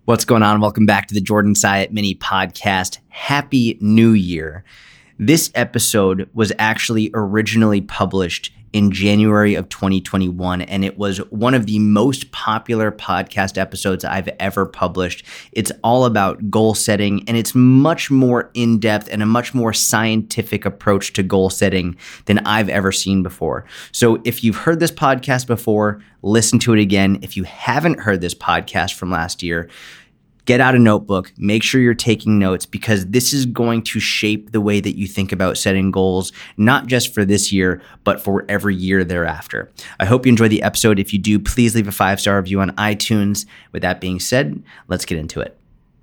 What's going on? Welcome back to the Jordan Syatt Mini Podcast. Happy New Year. This episode was actually originally published in January of 2021, and it was one of the most popular podcast episodes I've ever published. It's all about goal setting, and it's much more in-depth and a much more scientific approach to goal setting than I've ever seen before. So if you've heard this podcast before, listen to it again. If you haven't heard this podcast from last year, get out a notebook, make sure you're taking notes, because this is going to shape the way that you think about setting goals, not just for this year, but for every year thereafter. I hope you enjoyed the episode. If you do, please leave a 5-star review on iTunes. With that being said, let's get into it.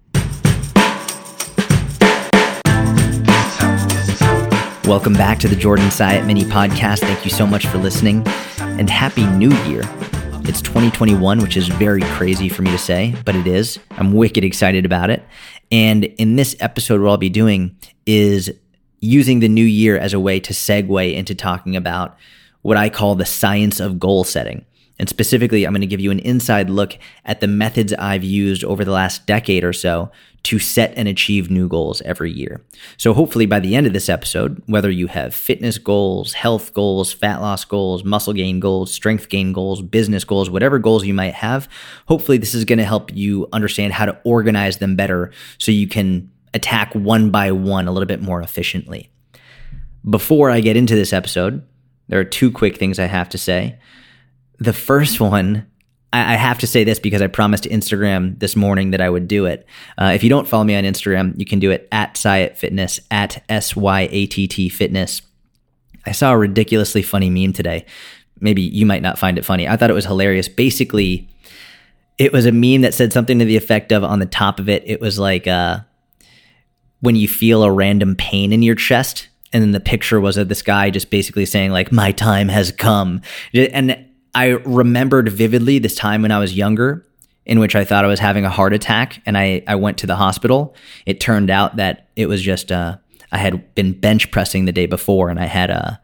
Welcome back to the Jordan Syatt Mini Podcast. Thank you so much for listening, and Happy New Year. It's 2021, which is very crazy for me to say, but it is. I'm wicked excited about it. And in this episode, what I'll be doing is using the new year as a way to segue into talking about what I call the science of goal setting. And specifically, I'm going to give you an inside look at the methods I've used over the last decade or so to set and achieve new goals every year. So hopefully by the end of this episode, whether you have fitness goals, health goals, fat loss goals, muscle gain goals, strength gain goals, business goals, whatever goals you might have, hopefully this is going to help you understand how to organize them better so you can attack one by one a little bit more efficiently. Before I get into this episode, there are two quick things I have to say. The first one, I have to say this because I promised Instagram this morning that I would do it. If you don't follow me on Instagram, you can do it at Syatt Fitness, at SYATT Fitness. I saw a ridiculously funny meme today. Maybe you might not find it funny. I thought it was hilarious. Basically, it was a meme that said something to the effect of, on the top of it, it was like when you feel a random pain in your chest. And then the picture was of this guy just basically saying like, my time has come. And I remembered vividly this time when I was younger in which I thought I was having a heart attack, and I went to the hospital. It turned out that it was just, I had been bench pressing the day before, and I had a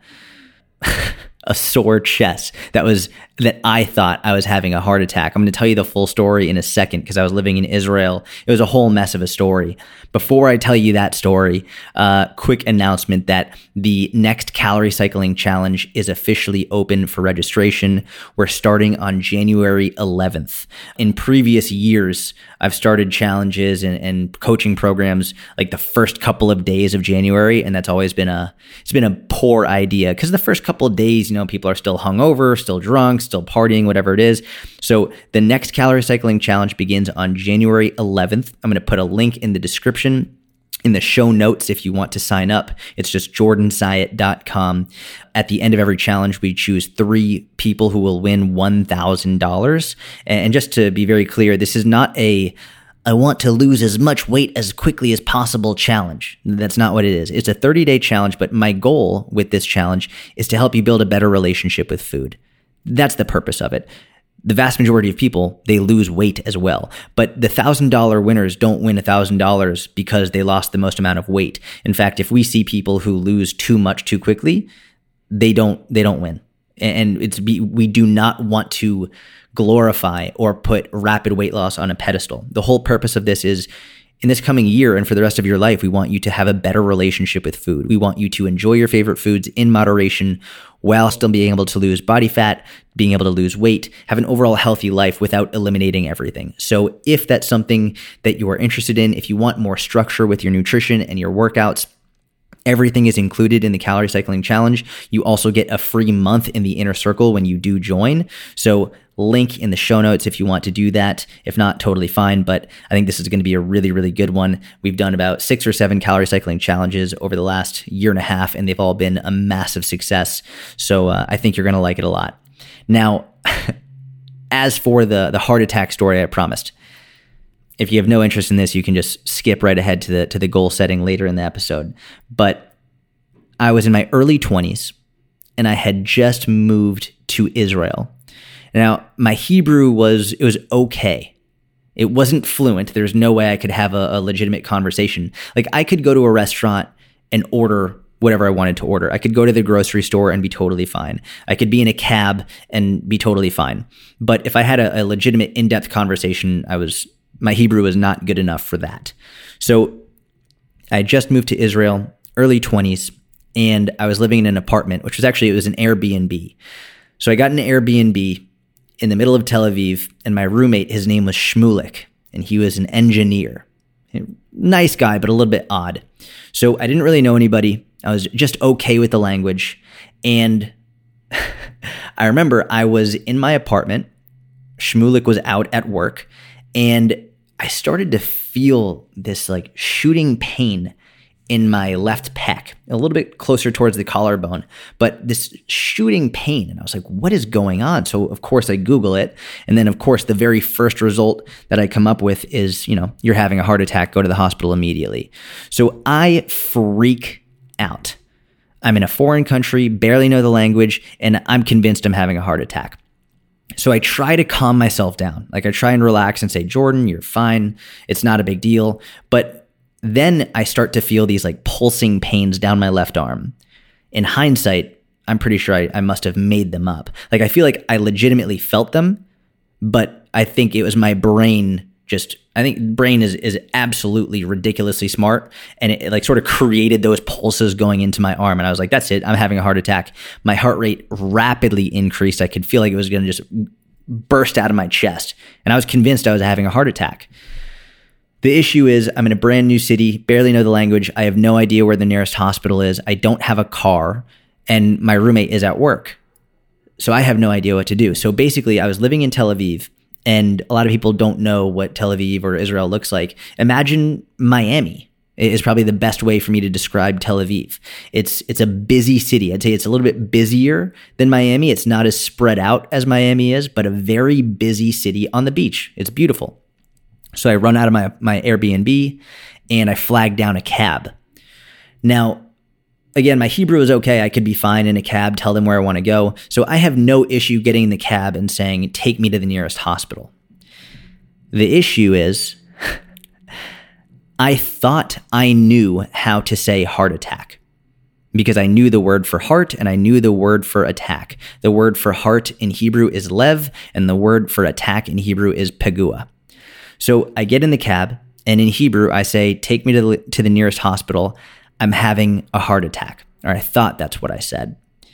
sore chest that I thought I was having a heart attack. I'm going to tell you the full story in a second because I was living in Israel. It was a whole mess of a story. Before I tell you that story, quick announcement that the next Calorie Cycling Challenge is officially open for registration. We're starting on January 11th. In previous years, I've started challenges and coaching programs like the first couple of days of January, and that's always been a poor idea because the first couple of days, people are still hungover, still drunk, still partying, whatever it is. So the next Calorie Cycling Challenge begins on January 11th. I'm going to put a link in the description, in the show notes, if you want to sign up. It's just jordansyatt.com. At the end of every challenge, we choose 3 people who will win $1,000. And just to be very clear, this is not I want to lose as much weight as quickly as possible challenge. That's not what it is. It's a 30-day challenge, but my goal with this challenge is to help you build a better relationship with food. That's the purpose of it. The vast majority of people, they lose weight as well. But the $1,000 winners don't win $1,000 because they lost the most amount of weight. In fact, if we see people who lose too much too quickly, they don't win. And we do not want to glorify or put rapid weight loss on a pedestal. The whole purpose of this is, in this coming year and for the rest of your life, we want you to have a better relationship with food. We want you to enjoy your favorite foods in moderation while still being able to lose body fat, being able to lose weight, have an overall healthy life without eliminating everything. So if that's something that you are interested in, if you want more structure with your nutrition and your workouts, everything is included in the Calorie Cycling Challenge. You also get a free month in the Inner Circle when you do join. So link in the show notes if you want to do that. If not, totally fine. But I think this is going to be a really, really good one. We've done about 6 or 7 Calorie Cycling Challenges over the last year and a half, and they've all been a massive success. So I think you're going to like it a lot. Now, as for the heart attack story I promised, if you have no interest in this, you can just skip right ahead to the goal setting later in the episode. But I was in my early 20s, and I had just moved to Israel. Now, my Hebrew was okay. It wasn't fluent. There's no way I could have a legitimate conversation. Like, I could go to a restaurant and order whatever I wanted to order. I could go to the grocery store and be totally fine. I could be in a cab and be totally fine. But if I had a legitimate in-depth conversation, I was my Hebrew was not good enough for that. So I had just moved to Israel, early 20s, and I was living in an apartment, which was actually, it was an Airbnb. So I got an Airbnb in the middle of Tel Aviv, and my roommate, his name was Shmulik, and he was an engineer. Nice guy, but a little bit odd. So I didn't really know anybody. I was just okay with the language. And I remember I was in my apartment. Shmulik was out at work, and I started to feel this like shooting pain in my left pec, a little bit closer towards the collarbone, but this shooting pain. And I was like, what is going on? So of course I Google it. And then of course the very first result that I come up with is, you're having a heart attack, go to the hospital immediately. So I freak out. I'm in a foreign country, barely know the language, and I'm convinced I'm having a heart attack. So I try to calm myself down. Like I try and relax and say, Jordan, you're fine. It's not a big deal. But then I start to feel these like pulsing pains down my left arm. In hindsight, I'm pretty sure I must have made them up. Like I feel like I legitimately felt them, but I think it was my brain I think brain is absolutely ridiculously smart. And it like sort of created those pulses going into my arm. And I was like, that's it. I'm having a heart attack. My heart rate rapidly increased. I could feel like it was going to just burst out of my chest. And I was convinced I was having a heart attack. The issue is I'm in a brand new city, barely know the language. I have no idea where the nearest hospital is. I don't have a car, and my roommate is at work. So I have no idea what to do. So basically I was living in Tel Aviv, and a lot of people don't know what Tel Aviv or Israel looks like. Imagine Miami is probably the best way for me to describe Tel Aviv. It's a busy city. I'd say it's a little bit busier than Miami. It's not as spread out as Miami is, but a very busy city on the beach. It's beautiful. So I run out of my Airbnb and I flag down a cab. Now, again, my Hebrew is okay. I could be fine in a cab, tell them where I want to go. So I have no issue getting in the cab and saying, take me to the nearest hospital. The issue is I thought I knew how to say heart attack because I knew the word for heart and I knew the word for attack. The word for heart in Hebrew is lev, and the word for attack in Hebrew is pegua. So I get in the cab, and in Hebrew, I say, take me to the nearest hospital. I'm having a heart attack. Or I thought that's what I said.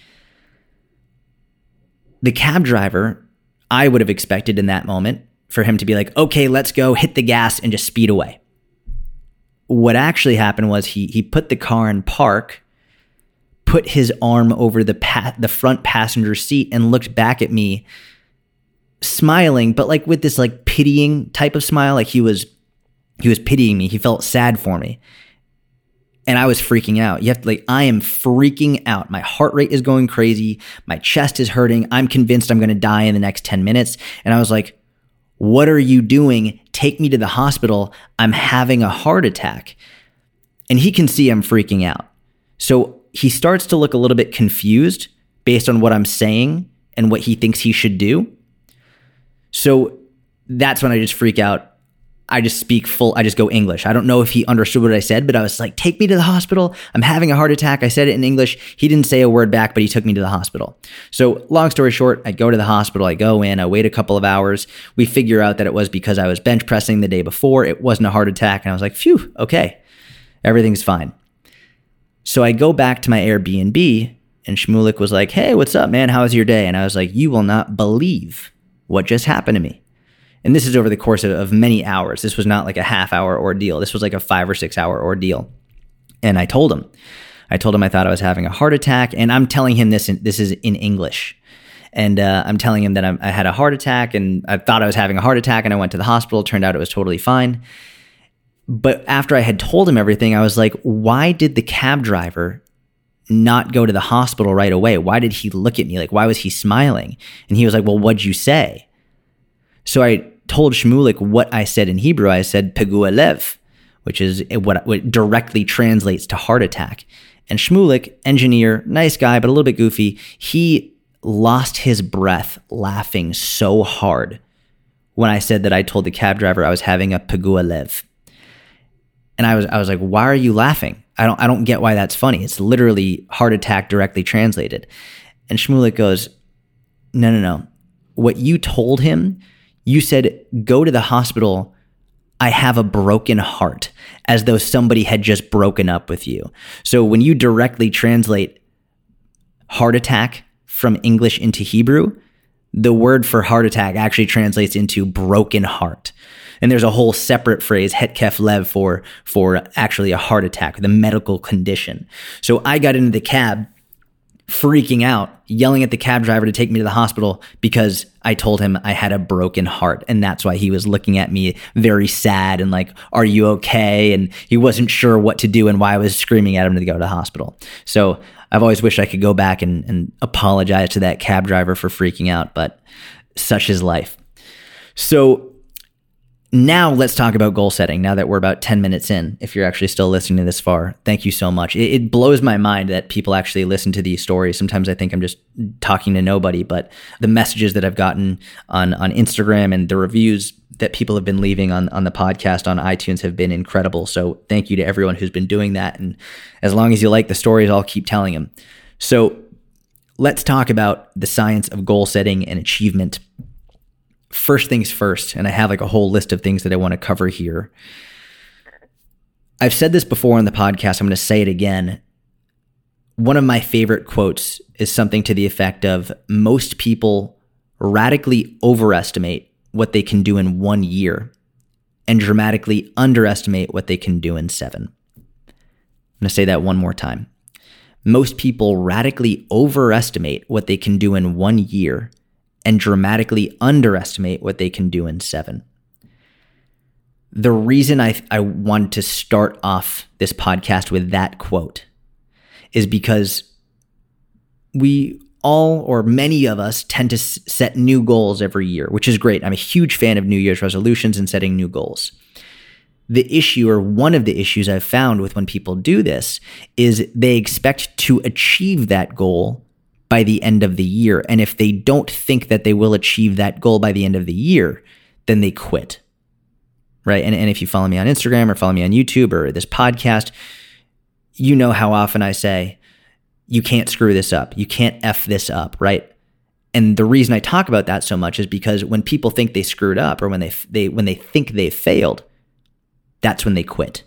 The cab driver, I would have expected in that moment for him to be like, okay, let's go, hit the gas, and just speed away. What actually happened was he put the car in park, put his arm over the front passenger seat, and looked back at me, smiling, but like with this like pitying type of smile. Like he was pitying me. He felt sad for me. And I was freaking out. I am freaking out. My heart rate is going crazy. My chest is hurting. I'm convinced I'm going to die in the next 10 minutes. And I was like, what are you doing? Take me to the hospital. I'm having a heart attack. And he can see I'm freaking out. So he starts to look a little bit confused based on what I'm saying and what he thinks he should do. So that's when I just freak out. I just go English. I don't know if he understood what I said, but I was like, take me to the hospital. I'm having a heart attack. I said it in English. He didn't say a word back, but he took me to the hospital. So long story short, I go to the hospital. I go in, I wait a couple of hours. We figure out that it was because I was bench pressing the day before. It wasn't a heart attack. And I was like, phew, okay, everything's fine. So I go back to my Airbnb, and Shmulik was like, hey, what's up, man? How was your day? And I was like, you will not believe what just happened to me. And this is over the course of many hours. This was not like a half-hour ordeal. This was like a 5 or 6 hour ordeal. And I told him I thought I was having a heart attack. And I'm telling him this is in English. And I'm telling him that I had a heart attack, and I thought I was having a heart attack, and I went to the hospital. Turned out it was totally fine. But after I had told him everything, I was like, why did the cab driver not go to the hospital right away? Why did he look at me? Like, why was he smiling? And he was like, well, what'd you say? So I told Shmulik what I said in Hebrew. I said pegua lev, which is what directly translates to heart attack. And Shmulik, engineer, nice guy, but a little bit goofy, he lost his breath laughing so hard when I said that I told the cab driver I was having a pegua lev. And I was like, why are you laughing? I don't get why that's funny. It's literally heart attack directly translated. And Shmulik goes, no. What you told him, you said, go to the hospital. I have a broken heart, as though somebody had just broken up with you. So when you directly translate heart attack from English into Hebrew, the word for heart attack actually translates into broken heart. And there's a whole separate phrase, hetkef lev, for actually a heart attack, the medical condition. So I got into the cab freaking out, yelling at the cab driver to take me to the hospital because I told him I had a broken heart. And that's why he was looking at me very sad and like, are you okay? And he wasn't sure what to do and why I was screaming at him to go to the hospital. So I've always wished I could go back and apologize to that cab driver for freaking out, but such is life. So now let's talk about goal setting, now that we're about 10 minutes in. If you're actually still listening to this far, thank you so much. It blows my mind that people actually listen to these stories. Sometimes I think I'm just talking to nobody, but the messages that I've gotten on Instagram and the reviews that people have been leaving on the podcast on iTunes have been incredible. So thank you to everyone who's been doing that. And as long as you like the stories, I'll keep telling them. So let's talk about the science of goal setting and achievement. First things first, and I have like a whole list of things that I want to cover here. I've said this before on the podcast. I'm going to say it again. One of my favorite quotes is something to the effect of, most people radically overestimate what they can do in 1 year and dramatically underestimate what they can do in 7. I'm going to say that one more time. Most people radically overestimate what they can do in 1 year and dramatically underestimate what they can do in 7. The reason I wanted to start off this podcast with that quote is because we all, or many of us, tend to set new goals every year, which is great. I'm a huge fan of New Year's resolutions and setting new goals. The issue, or one of the issues I've found with when people do this, is they expect to achieve that goal by the end of the year. And if they don't think that they will achieve that goal by the end of the year, then they quit. Right? And if you follow me on Instagram or follow me on YouTube or this podcast, you know how often I say, you can't screw this up. You can't F this up, right? And the reason I talk about that so much is because when people think they screwed up, or when they think they failed, that's when they quit.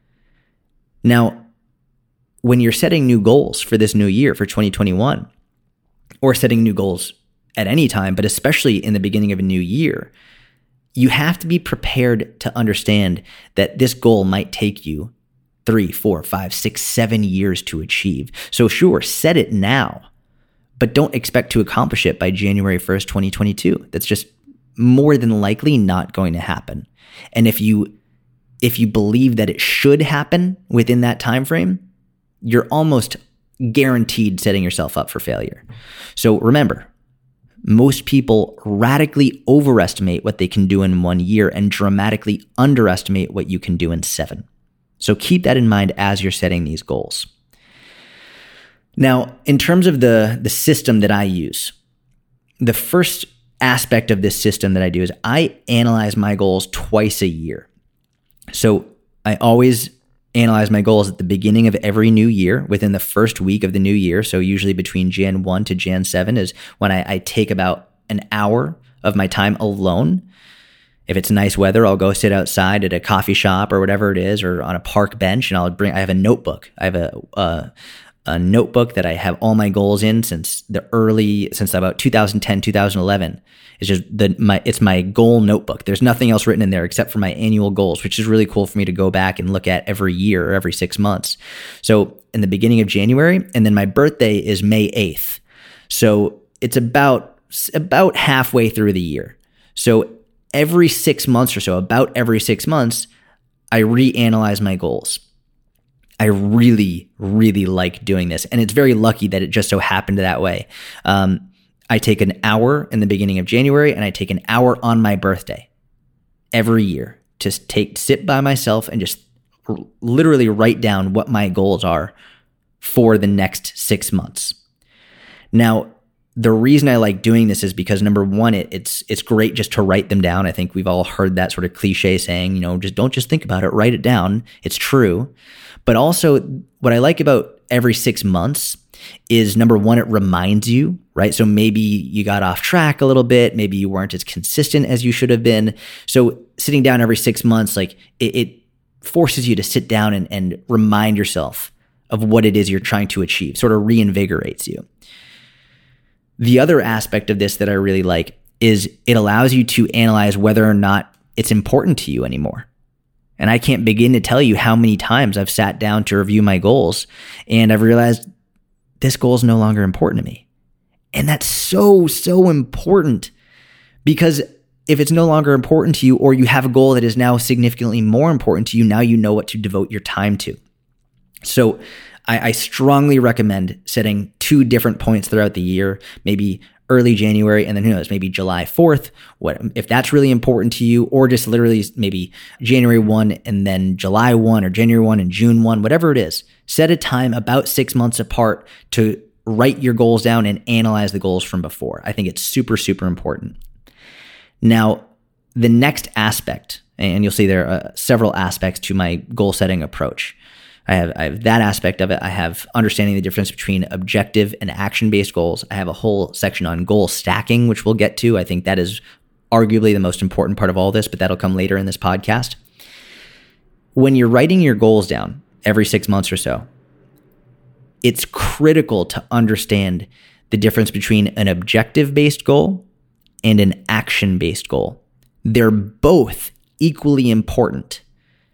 Now, when you're setting new goals for this new year, for 2021, or setting new goals at any time, but especially in the beginning of a new year, you have to be prepared to understand that this goal might take you 3, 4, 5, 6, 7 years to achieve. So sure, set it now, but don't expect to accomplish it by January 1st, 2022. That's just more than likely not going to happen. And if you believe that it should happen within that time frame, you're almost guaranteed setting yourself up for failure. So remember, most people radically overestimate what they can do in 1 year and dramatically underestimate what you can do in 7. So keep that in mind as you're setting these goals. Now, in terms of the system that I use, the first aspect of this system that I do is I analyze my goals twice a year. So I always analyze my goals at the beginning of every new year, within the first week of the new year. So usually between Jan 1 to Jan 7 is when I take about an hour of my time alone. If it's nice weather, I'll go sit outside at a coffee shop or whatever it is, or on a park bench, and I have a notebook. I have a notebook that I have all my goals in since about 2010, 2011. It's just it's my goal notebook. There's nothing else written in there except for my annual goals, which is really cool for me to go back and look at every year or every 6 months. So in the beginning of January, and then my birthday is May 8th. So it's about halfway through the year. So every 6 months or so, about every 6 months, I reanalyze my goals. I really, really like doing this. And it's very lucky that it just so happened that way. I take an hour in the beginning of January, and I take an hour on my birthday every year to sit by myself and just literally write down what my goals are for the next 6 months. Now, the reason I like doing this is because, number one, it's great just to write them down. I think we've all heard that sort of cliche saying, don't just think about it, write it down. It's true. But also, what I like about every 6 months is, number one, it reminds you right? So maybe you got off track a little bit. Maybe you weren't as consistent as you should have been. So sitting down every 6 months, like it forces you to sit down and remind yourself of what it is you're trying to achieve, sort of reinvigorates you. The other aspect of this that I really like is it allows you to analyze whether or not it's important to you anymore. And I can't begin to tell you how many times I've sat down to review my goals and I've realized this goal is no longer important to me. And that's so, so important, because if it's no longer important to you, or you have a goal that is now significantly more important to you, now you know what to devote your time to. So I strongly recommend setting 2 different points throughout the year, maybe early January, and then who knows, maybe July 4th, if that's really important to you, or just literally maybe January 1 and then July 1 or January 1 and June 1, whatever it is. Set a time about 6 months apart to write your goals down and analyze the goals from before. I think it's super, super important. Now, the next aspect, and you'll see there are several aspects to my goal setting approach. I have that aspect of it. I have understanding the difference between objective and action-based goals. I have a whole section on goal stacking, which we'll get to. I think that is arguably the most important part of all this, but that'll come later in this podcast. When you're writing your goals down every 6 months or so, it's critical to understand the difference between an objective-based goal and an action-based goal. They're both equally important,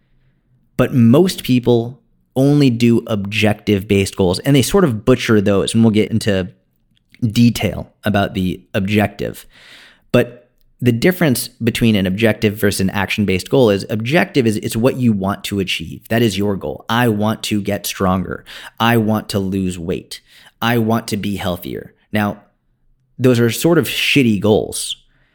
but most people only do objective-based goals, and they sort of butcher those, and we'll get into detail about the objective. But the difference between an objective versus an action-based goal is objective is it's what you want to achieve. That is your goal. I want to get stronger. I want to lose weight. I want to be healthier. Now, those are sort of shitty goals,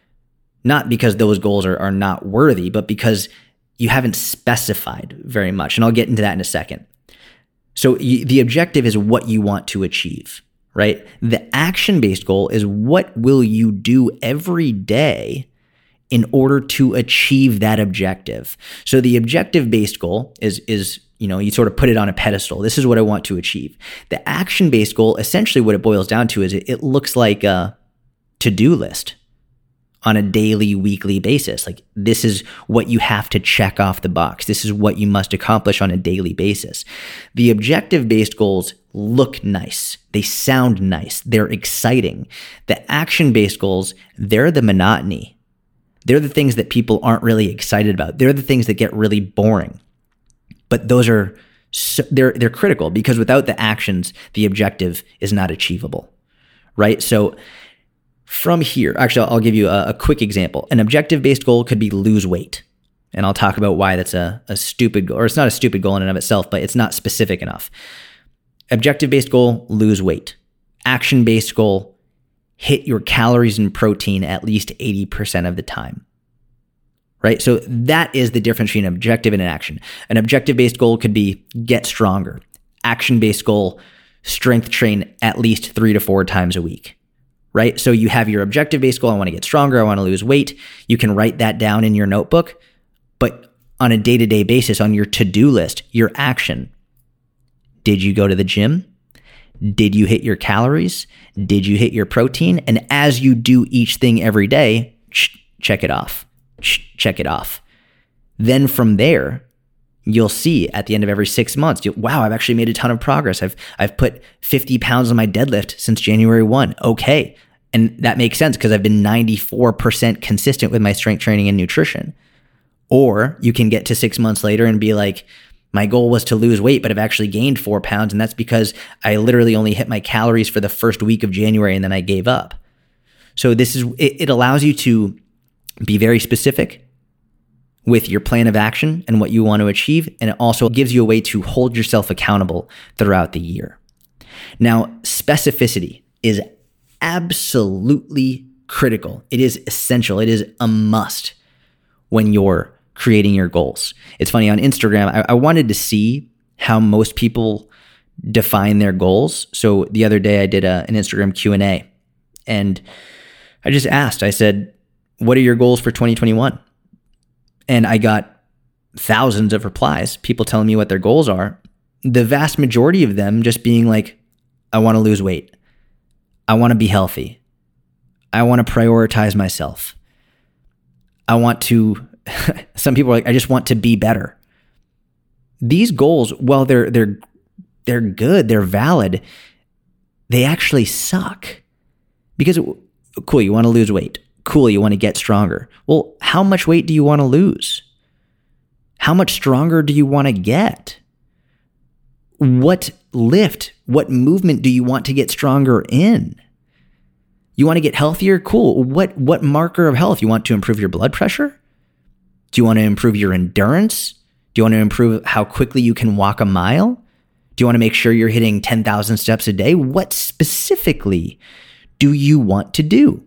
not because those goals are not worthy, but because you haven't specified very much. And I'll get into that in a second. So the objective is what you want to achieve, right? The action-based goal is what will you do every day in order to achieve that objective. So the objective-based goal is you sort of put it on a pedestal. This is what I want to achieve. The action-based goal, essentially what it boils down to is it looks like a to-do list on a daily, weekly basis. Like, this is what you have to check off the box. This is what you must accomplish on a daily basis. The objective-based goals look nice. They sound nice. They're exciting. The action-based goals, they're the monotony. They're the things that people aren't really excited about. They're the things that get really boring. But those are they're critical, because without the actions, the objective is not achievable, right? So from here, actually, I'll give you a quick example. An objective-based goal could be lose weight. And I'll talk about why that's a stupid goal, or it's not a stupid goal in and of itself, but it's not specific enough. Objective-based goal, lose weight. Action-based goal, hit your calories and protein at least 80% of the time. Right? So that is the difference between an objective and an action. An objective-based goal could be get stronger. Action-based goal, strength train at least 3 to 4 times a week. Right? So you have your objective-based goal. I want to get stronger. I want to lose weight. You can write that down in your notebook, but on a day-to-day basis, on your to-do list, your action. Did you go to the gym? Did you hit your calories? Did you hit your protein? And as you do each thing every day, check it off. Check it off. Then from there, you'll see at the end of every 6 months, wow, I've actually made a ton of progress. I've put 50 pounds on my deadlift since January 1. Okay. And that makes sense because I've been 94% consistent with my strength training and nutrition. Or you can get to 6 months later and be like, my goal was to lose weight, but I've actually gained 4 pounds. And that's because I literally only hit my calories for the first week of January and then I gave up. So it allows you to be very specific with your plan of action and what you want to achieve. And it also gives you a way to hold yourself accountable throughout the year. Now, specificity is absolutely critical. It is essential. It is a must when you're creating your goals. It's funny, on Instagram, I wanted to see how most people define their goals. So the other day I did an Instagram Q&A, and I just asked, I said, what are your goals for 2021? And I got thousands of replies, people telling me what their goals are. The vast majority of them just being like, I want to lose weight. I want to be healthy. I want to prioritize myself. I want to, some people are like, I just want to be better. These goals, while they're good, they're valid, they actually suck. Because, cool, you want to lose weight. Cool, you want to get stronger. Well, how much weight do you want to lose? How much stronger do you want to get? What lift, what movement do you want to get stronger in? You want to get healthier? Cool. What marker of health? You want to improve your blood pressure? Do you want to improve your endurance? Do you want to improve how quickly you can walk a mile? Do you want to make sure you're hitting 10,000 steps a day? What specifically do you want to do?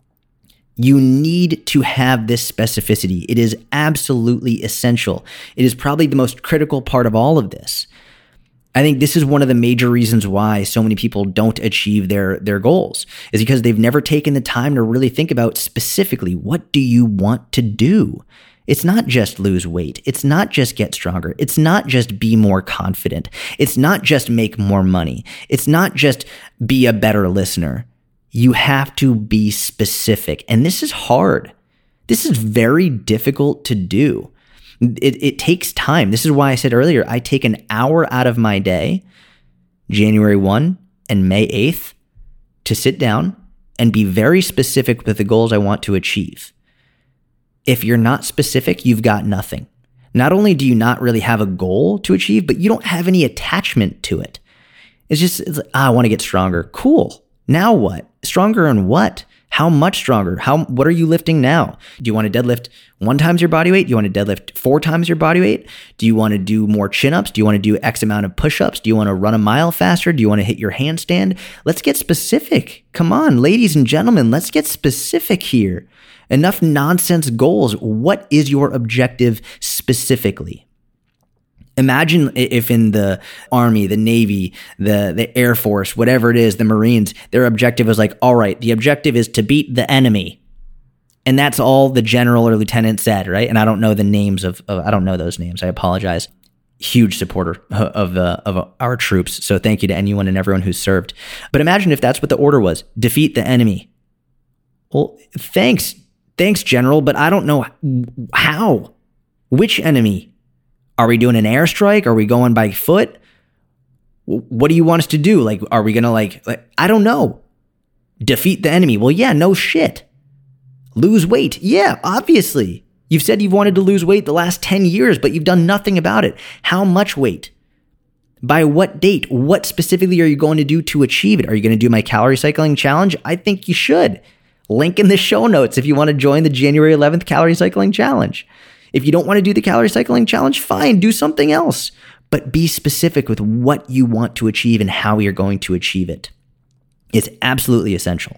You need to have this specificity. It is absolutely essential. It is probably the most critical part of all of this. I think this is one of the major reasons why so many people don't achieve their goals, is because they've never taken the time to really think about specifically, what do you want to do? It's not just lose weight. It's not just get stronger. It's not just be more confident. It's not just make more money. It's not just be a better listener. You have to be specific. And this is hard. This is very difficult to do. It takes time. This is why I said earlier, I take an hour out of my day, January 1 and May 8th, to sit down and be very specific with the goals I want to achieve. If you're not specific, you've got nothing. Not only do you not really have a goal to achieve, but you don't have any attachment to it. It's like, I want to get stronger. Cool. Now what? Stronger in what? How much stronger? What are you lifting now? Do you want to deadlift 1 times your body weight? Do you want to deadlift 4 times your body weight? Do you want to do more chin-ups? Do you want to do X amount of push-ups? Do you want to run a mile faster? Do you want to hit your handstand? Let's get specific. Come on, ladies and gentlemen, let's get specific here. Enough nonsense goals. What is your objective specifically? Imagine if in the Army, the Navy, the Air Force, whatever it is, the Marines, their objective was like, all right, the objective is to beat the enemy. And that's all the general or lieutenant said, right? And I don't know the names I don't know those names. I apologize. Huge supporter of our troops. So thank you to anyone and everyone who's served. But imagine if that's what the order was, defeat the enemy. Well, thanks, General, but I don't know how. Which enemy? Are we doing an airstrike? Are we going by foot? What do you want us to do? Like, are we going to I don't know. Defeat the enemy. Well, yeah, no shit. Lose weight. Yeah, obviously. You've said you've wanted to lose weight the last 10 years, but you've done nothing about it. How much weight? By what date? What specifically are you going to do to achieve it? Are you going to do my calorie cycling challenge? I think you should. Link in the show notes if you want to join the January 11th calorie cycling challenge. If you don't want to do the calorie cycling challenge, fine, do something else. But be specific with what you want to achieve and how you're going to achieve it. It's absolutely essential.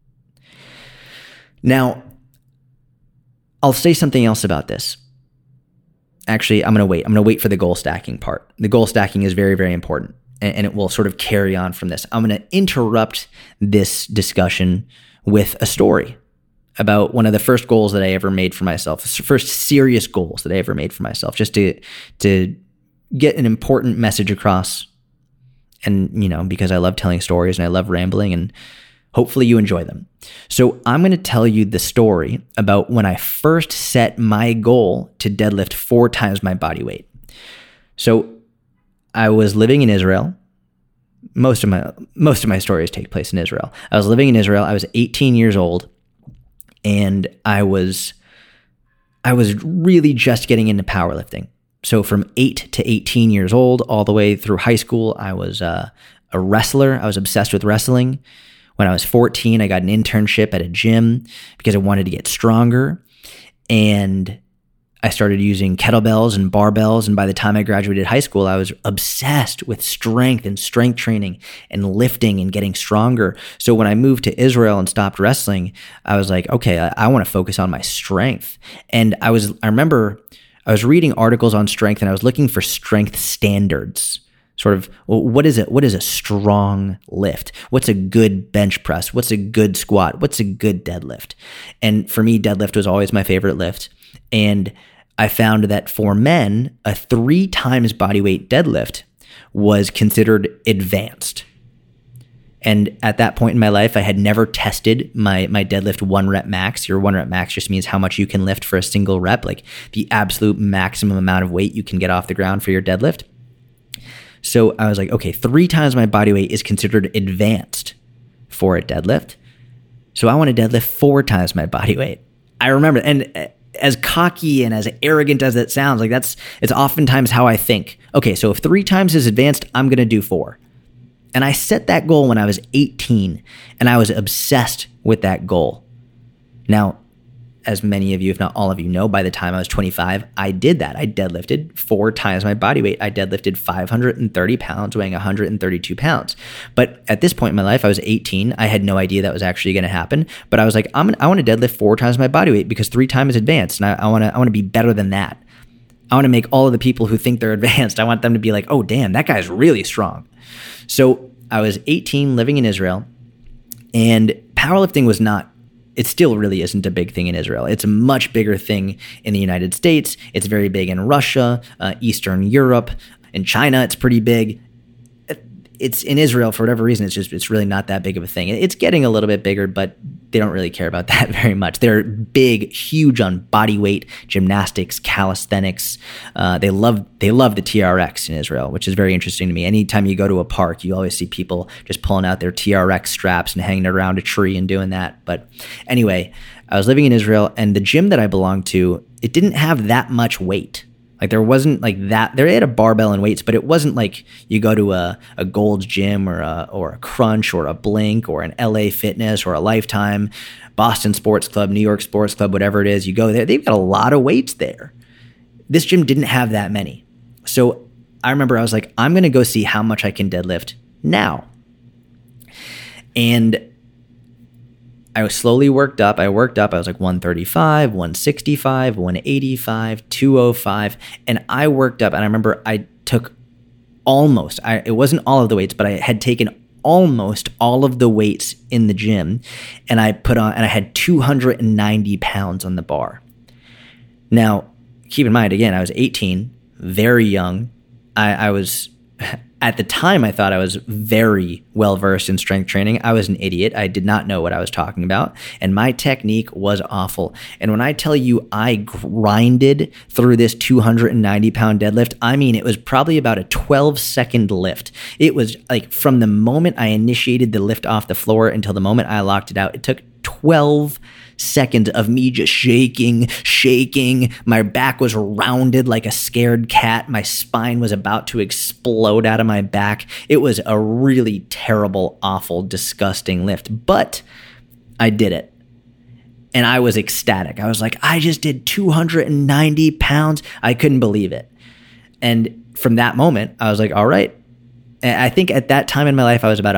Now, I'll say something else about this. Actually, I'm going to wait. I'm going to wait for the goal stacking part. The goal stacking is very, very important, and it will sort of carry on from this. I'm going to interrupt this discussion with a story about one of the first goals that I ever made for myself, the first serious goals that I ever made for myself, just to get an important message across. And, because I love telling stories and I love rambling, and hopefully you enjoy them. So I'm going to tell you the story about when I first set my goal to deadlift 4 times my body weight. So I was living in Israel. Most of my stories take place in Israel. I was living in Israel. I was 18 years old. And I was really just getting into powerlifting. So from 8 to 18 years old, all the way through high school, I was a wrestler. I was obsessed with wrestling. When I was 14, I got an internship at a gym because I wanted to get stronger. And I started using kettlebells and barbells. And by the time I graduated high school, I was obsessed with strength and strength training and lifting and getting stronger. So when I moved to Israel and stopped wrestling, I was like, okay, I want to focus on my strength. And I remember I was reading articles on strength, and I was looking for strength standards. Sort of, what is it? What is a strong lift? What's a good bench press? What's a good squat? What's a good deadlift? And for me, deadlift was always my favorite lift. And I found that for men, a 3 times body weight deadlift was considered advanced. And at that point in my life, I had never tested my deadlift 1 rep max. Your 1 rep max just means how much you can lift for a single rep, like the absolute maximum amount of weight you can get off the ground for your deadlift. So I was like, okay, 3 times my body weight is considered advanced for a deadlift. So I want to deadlift 4 times my body weight. I remember, and as cocky and as arrogant as it sounds, like it's oftentimes how I think. Okay, so if 3 times is advanced, I'm going to do 4. And I set that goal when I was 18, and I was obsessed with that goal. Now, as many of you, if not all of you know, by the time I was 25, I did that. I deadlifted 4 times my body weight. I deadlifted 530 pounds, weighing 132 pounds. But at this point in my life, I was 18. I had no idea that was actually going to happen. But I was like, I want to deadlift 4 times my body weight because 3 times is advanced, and I want to be better than that. I want to make all of the people who think they're advanced, I want them to be like, oh, damn, that guy's really strong. So I was 18, living in Israel, and powerlifting was not, it still really isn't a big thing in Israel. It's a much bigger thing in the United States. It's very big in Russia, Eastern Europe. In China, it's pretty big. It's in Israel, for whatever reason, it's really not that big of a thing. It's getting a little bit bigger, but they don't really care about that very much. They're big, huge on body weight, gymnastics, calisthenics. They love the TRX in Israel, which is very interesting to me. Anytime you go to a park, you always see people just pulling out their TRX straps and hanging it around a tree and doing that. But anyway, I was living in Israel, and the gym that I belonged to, it didn't have that much weight. Like there wasn't like that. They had a barbell and weights, but it wasn't like you go to a Gold's Gym or a Crunch or a Blink or an LA Fitness or a Lifetime, Boston Sports Club, New York Sports Club, whatever it is. You go there, they've got a lot of weights there. This gym didn't have that many. So I remember I was like, I'm going to go see how much I can deadlift now. And I was slowly worked up. I was like 135, 165, 185, 205. And I worked up, and I remember I took it wasn't all of the weights, but I had taken almost all of the weights in the gym. And I had 290 pounds on the bar. Now, keep in mind, again, I was 18, very young. I was... At the time, I thought I was very well-versed in strength training. I was an idiot. I did not know what I was talking about, and my technique was awful. And when I tell you I grinded through this 290-pound deadlift, I mean it was probably about a 12-second lift. It was like from the moment I initiated the lift off the floor until the moment I locked it out, it took 12 seconds of me just shaking. My back was rounded like a scared cat. My spine was about to explode out of my back. It was a really terrible, awful, disgusting lift, but I did it. And I was ecstatic. I was like, I just did 290 pounds. I couldn't believe it. And from that moment, I was like, all right. And I think at that time in my life, I was about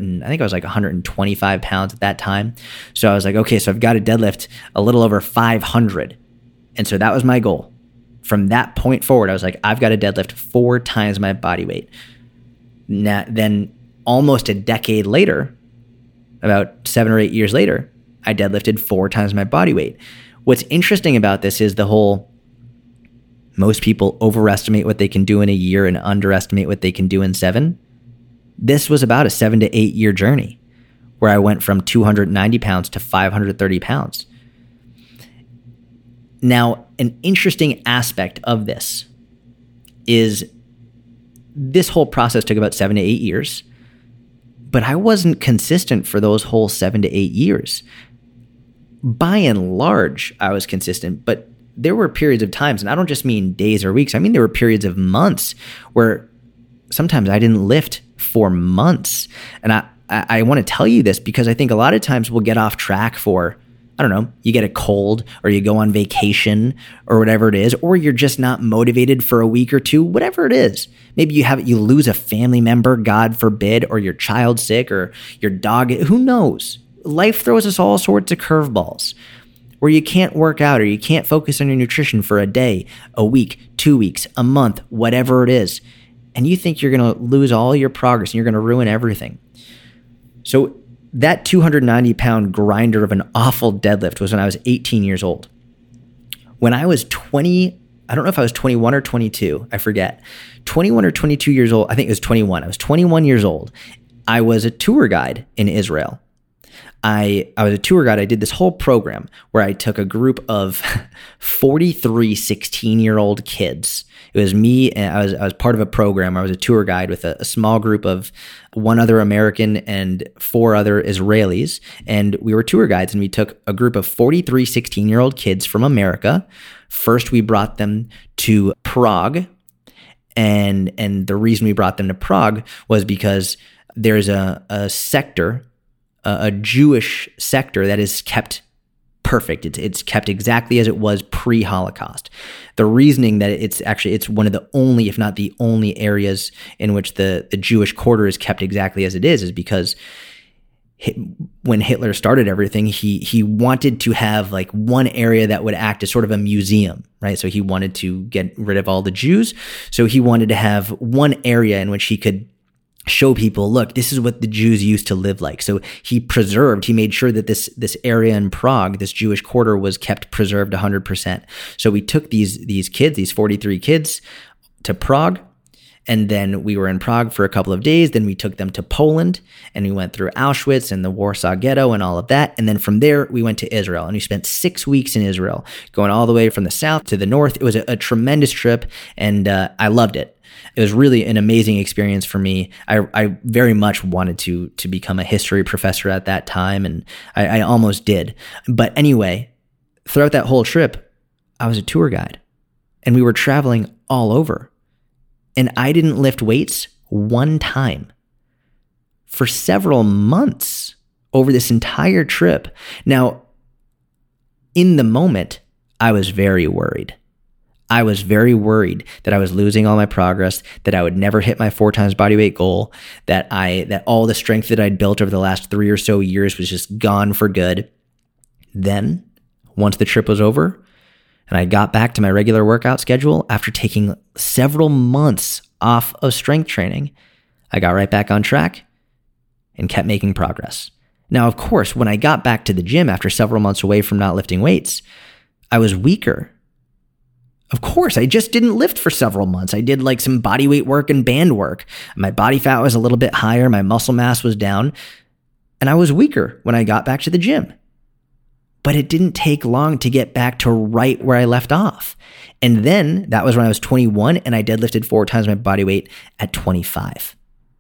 125 pounds at that time. So I was like, okay, so I've got to deadlift a little over 500. And so that was my goal. From that point forward, I was like, I've got to deadlift 4 times my body weight. Now, then almost a decade later, about 7 or 8 years later, I deadlifted 4 times my body weight. What's interesting about this is the whole, most people overestimate what they can do in a year and underestimate what they can do in 7. This was about a 7 to 8 year journey where I went from 290 pounds to 530 pounds. Now, an interesting aspect of this is this whole process took about 7 to 8 years, but I wasn't consistent for those whole 7 to 8 years. By and large, I was consistent, but there were periods of times, and I don't just mean days or weeks, I mean there were periods of months where sometimes I didn't lift for months. And I want to tell you this because I think a lot of times we'll get off track for, I don't know, you get a cold or you go on vacation or whatever it is, or you're just not motivated for a week or two, whatever it is. Maybe you lose a family member, God forbid, or your child's sick or your dog, who knows? Life throws us all sorts of curveballs where you can't work out or you can't focus on your nutrition for a day, a week, 2 weeks, a month, whatever it is. And you think you're going to lose all your progress and you're going to ruin everything. So that 290-pound grinder of an awful deadlift was when I was 18 years old. When I was 20, I don't know if I was 21 or 22, I forget. 21 or 22 years old, I think it was 21. I was 21 years old. I was a tour guide in Israel. I was a tour guide. I did this whole program where I took a group of 43 16-year-old kids. It was me, and I was part of a program. I was a tour guide with a small group of one other American and 4 other Israelis. And we were tour guides, and we took a group of 43 16-year-old kids from America. First, we brought them to Prague. And the reason we brought them to Prague was because there's a sector, a Jewish sector that is kept perfect. It's kept exactly as it was pre-Holocaust. The reasoning that it's one of the only, if not the only, areas in which the Jewish quarter is kept exactly as it is because when Hitler started everything, he wanted to have like one area that would act as sort of a museum, right? So he wanted to get rid of all the Jews. So he wanted to have one area in which he could show people, look, this is what the Jews used to live like. So he made sure that this area in Prague, this Jewish quarter, was kept preserved 100%. So we took these kids, these 43 kids, to Prague. And then we were in Prague for a couple of days. Then we took them to Poland, and we went through Auschwitz and the Warsaw Ghetto and all of that. And then from there, we went to Israel, and we spent 6 weeks in Israel, going all the way from the south to the north. It was a tremendous trip, and I loved it. It was really an amazing experience for me. I very much wanted to become a history professor at that time, and I almost did. But anyway, throughout that whole trip, I was a tour guide, and we were traveling all over. And I didn't lift weights one time for several months over this entire trip. Now, in the moment, I was very worried. I was very worried that I was losing all my progress, that I would never hit my 4 times body weight goal, that all the strength that I'd built over the last 3 or so years was just gone for good. Then, once the trip was over, and I got back to my regular workout schedule after taking several months off of strength training, I got right back on track and kept making progress. Now, of course, when I got back to the gym after several months away from not lifting weights, I was weaker. Of course, I just didn't lift for several months. I did like some body weight work and band work. My body fat was a little bit higher. My muscle mass was down, and I was weaker when I got back to the gym. But it didn't take long to get back to right where I left off. And then that was when I was 21, and I deadlifted 4 times my body weight at 25.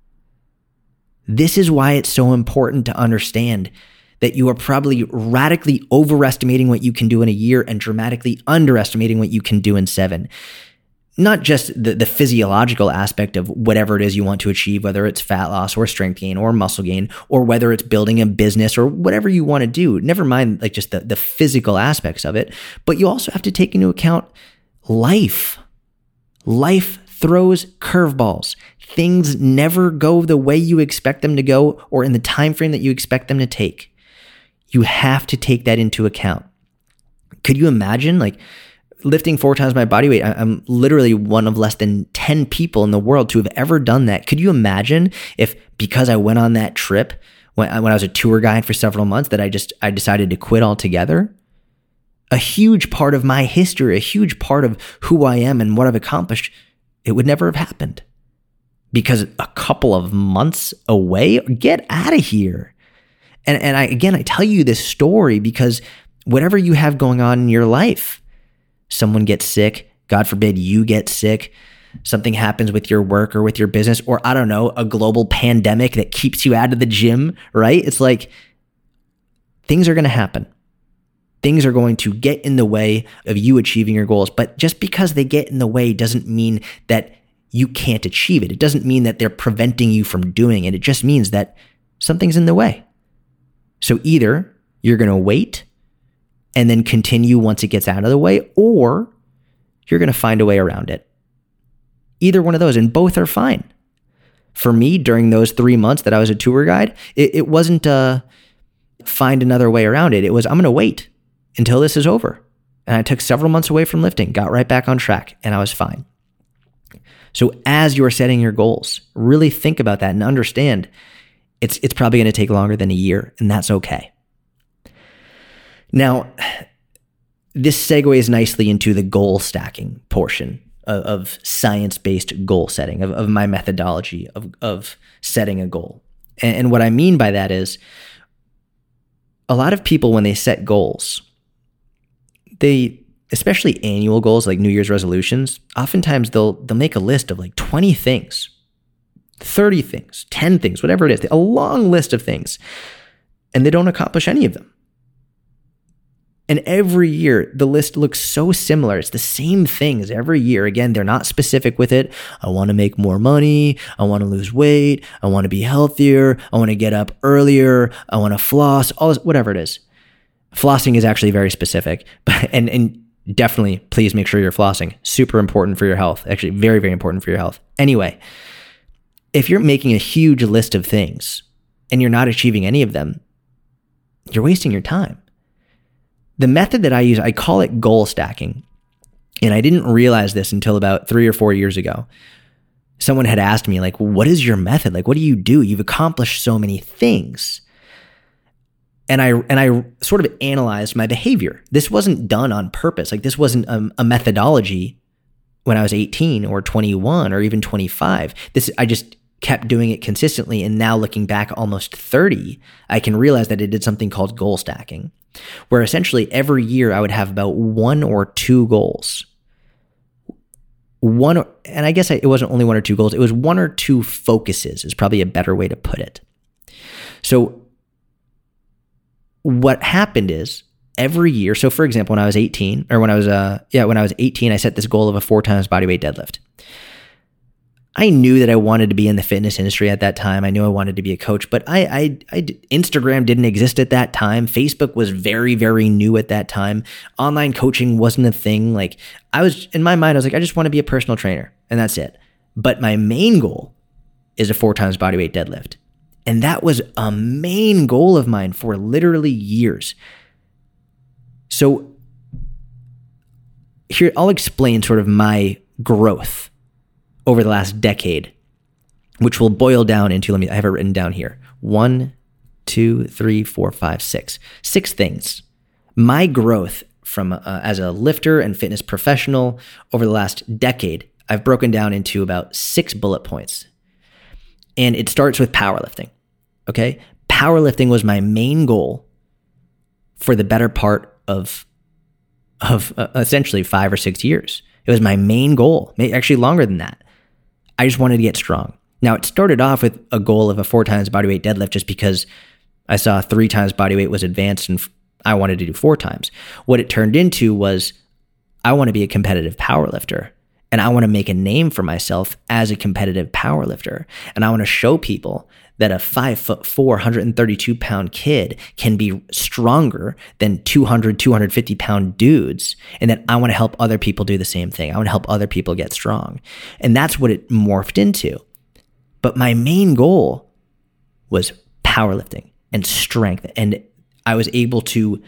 This is why it's so important to understand that you are probably radically overestimating what you can do in a year and dramatically underestimating what you can do in 7. Not just the physiological aspect of whatever it is you want to achieve, whether it's fat loss or strength gain or muscle gain, or whether it's building a business or whatever you want to do. Never mind like just the physical aspects of it, but you also have to take into account life. Life throws curveballs. Things never go the way you expect them to go or in the time frame that you expect them to take. You have to take that into account. Could you imagine like lifting 4 times my body weight? I'm literally one of less than 10 people in the world to have ever done that. Could you imagine if, because I went on that trip when I was a tour guide for several months, that I decided to quit altogether? A huge part of my history, a huge part of who I am and what I've accomplished, it would never have happened. Because a couple of months away, get out of here. And I tell you this story because whatever you have going on in your life, someone gets sick, God forbid you get sick, something happens with your work or with your business, or I don't know, a global pandemic that keeps you out of the gym, right? It's like things are going to happen. Things are going to get in the way of you achieving your goals. But just because they get in the way doesn't mean that you can't achieve it. It doesn't mean that they're preventing you from doing it. It just means that something's in the way. So either you're going to wait and then continue once it gets out of the way, or you're going to find a way around it. Either one of those, and both are fine. For me, during those 3 months that I was a tour guide, it wasn't find another way around it. It was, I'm going to wait until this is over. And I took several months away from lifting, got right back on track, and I was fine. So as you're setting your goals, really think about that and understand it's probably going to take longer than a year, and that's okay. Now, this segues nicely into the goal stacking portion of science-based goal setting, of my methodology of setting a goal. And what I mean by that is a lot of people, when they set goals, especially annual goals like New Year's resolutions, oftentimes they'll make a list of like 20 things, 30 things, 10 things, whatever it is, a long list of things, and they don't accomplish any of them. And every year, the list looks so similar. It's the same things every year. Again, they're not specific with it. I want to make more money. I want to lose weight. I want to be healthier. I want to get up earlier. I want to floss, all this, whatever it is. Flossing is actually very specific, but and definitely please make sure you're flossing. Super important for your health. Actually, very, very important for your health. Anyway, if you're making a huge list of things and you're not achieving any of them, you're wasting your time. The method that I use, I call it goal stacking. And I didn't realize this until about 3 or 4 years ago. Someone had asked me, like, what is your method? Like, what do you do? You've accomplished so many things. And I sort of analyzed my behavior. This wasn't done on purpose. Like, this wasn't a methodology when I was 18 or 21 or even 25. I just kept doing it consistently. And now looking back almost 30, I can realize that I did something called goal stacking, where essentially every year I would have about 1 or 2 goals. And I guess it wasn't only 1 or 2 goals. It was 1 or 2 focuses is probably a better way to put it. So what happened is every year, so for example, when I was 18, when I was 18, I set this goal of a 4 times bodyweight deadlift. I knew that I wanted to be in the fitness industry at that time. I knew I wanted to be a coach, but Instagram didn't exist at that time. Facebook was very, very new at that time. Online coaching wasn't a thing. Like, in my mind, I was like, I just want to be a personal trainer, and that's it. But my main goal is a 4 times bodyweight deadlift. And that was a main goal of mine for literally years. So here, I'll explain sort of my growth over the last decade, which will boil down into, I have it written down here. 1, 2, 3, 4, 5, 6. 6 things. My growth from as a lifter and fitness professional over the last decade, I've broken down into about 6 bullet points. And it starts with powerlifting. Okay? Powerlifting was my main goal for the better part of essentially 5 or 6 years. It was my main goal, actually longer than that. I just wanted to get strong. Now, it started off with a goal of a 4 times bodyweight deadlift just because I saw 3 times bodyweight was advanced and I wanted to do 4 times. What it turned into was I want to be a competitive powerlifter, and I want to make a name for myself as a competitive powerlifter. And I want to show people that a 5'4", 132-pound kid can be stronger than 200, 250-pound dudes, and that I want to help other people do the same thing. I want to help other people get strong. And that's what it morphed into. But my main goal was powerlifting and strength. And I was able to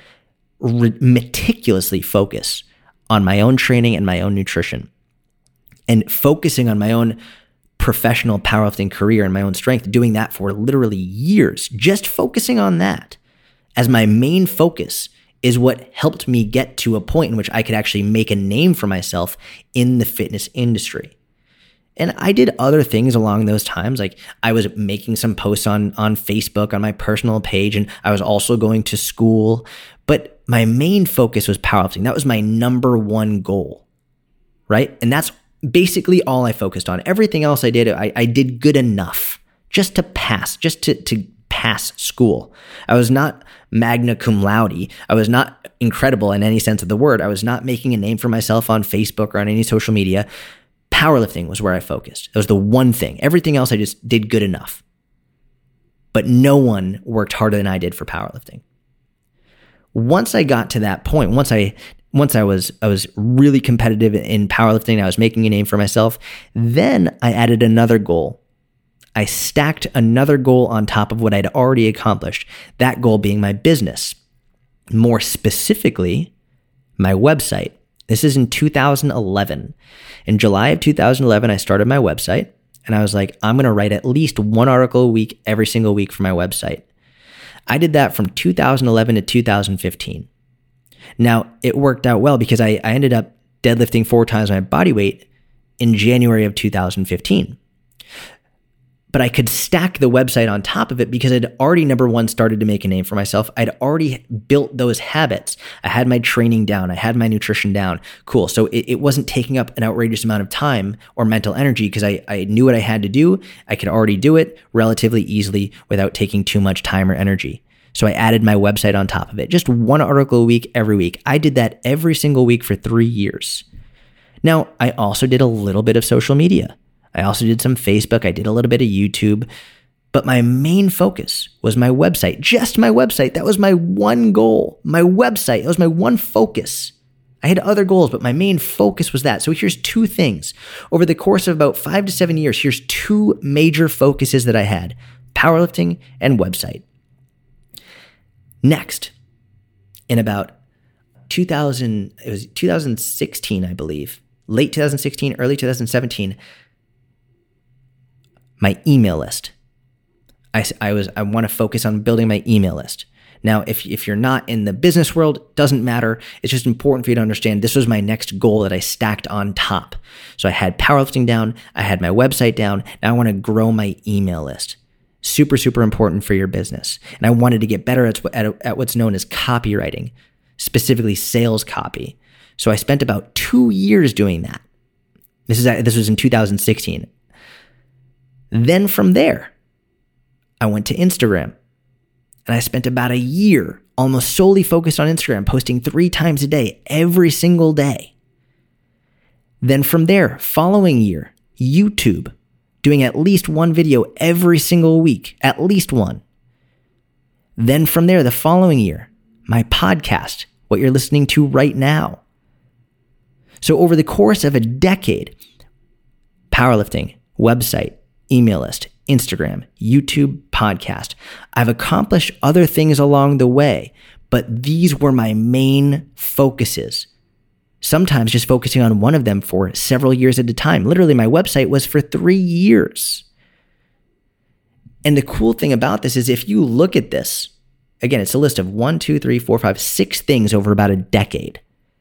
meticulously focus on my own training and my own nutrition, and focusing on my own professional powerlifting career and my own strength, doing that for literally years, just focusing on that as my main focus is what helped me get to a point in which I could actually make a name for myself in the fitness industry. And I did other things along those times. Like, I was making some posts on Facebook on my personal page, and I was also going to school. But my main focus was powerlifting. That was my number one goal, right? And that's basically all I focused on. Everything else I did, I did good enough just to pass, just to pass school. I was not magna cum laude. I was not incredible in any sense of the word. I was not making a name for myself on Facebook or on any social media. Powerlifting was where I focused. It was the one thing. Everything else I just did good enough. But no one worked harder than I did for powerlifting. Once I got to that point, once I was really competitive in powerlifting, I was making a name for myself, then I added another goal. I stacked another goal on top of what I'd already accomplished, that goal being my business. More specifically, my website. This is in 2011. In July of 2011, I started my website, and I was like, I'm going to write at least 1 article a week, every single week for my website. I did that from 2011 to 2015. Now, it worked out well because I ended up deadlifting 4 times my body weight in January of 2015. but I could stack the website on top of it because I'd already, number one, started to make a name for myself. I'd already built those habits. I had my training down. I had my nutrition down. Cool. So it wasn't taking up an outrageous amount of time or mental energy because I knew what I had to do. I could already do it relatively easily without taking too much time or energy. So I added my website on top of it. Just one article a week, every week. I did that every single week for 3 years. Now, I also did a little bit of social media. I also did some Facebook. I did a little bit of YouTube. But my main focus was my website. Just my website. That was my one goal. My website. That was my one focus. I had other goals, but my main focus was that. So here's 2 things. Over the course of about 5 to 7 years, here's 2 major focuses that I had: powerlifting and website. Next, in about 2016, I believe, late 2016, early 2017, my email list. I want to focus on building my email list. Now, if you're not in the business world, it doesn't matter. It's just important for you to understand this was my next goal that I stacked on top. So I had powerlifting down. I had my website down. Now I want to grow my email list. Super, super important for your business. And I wanted to get better at what's known as copywriting, specifically sales copy. So I spent about 2 years doing that. This was in 2016. Then from there, I went to Instagram and I spent about a year almost solely focused on Instagram, posting 3 times a day, every single day. Then from there, following year, YouTube, doing at least 1 video every single week, at least 1. Then from there, the following year, my podcast, what you're listening to right now. So over the course of a decade, powerlifting, website, email list, Instagram, YouTube, podcast. I've accomplished other things along the way, but these were my main focuses. Sometimes just focusing on one of them for several years at a time. Literally, my website was for 3 years. And the cool thing about this is if you look at this, again, it's a list of 1, 2, 3, 4, 5, 6 things over about a decade.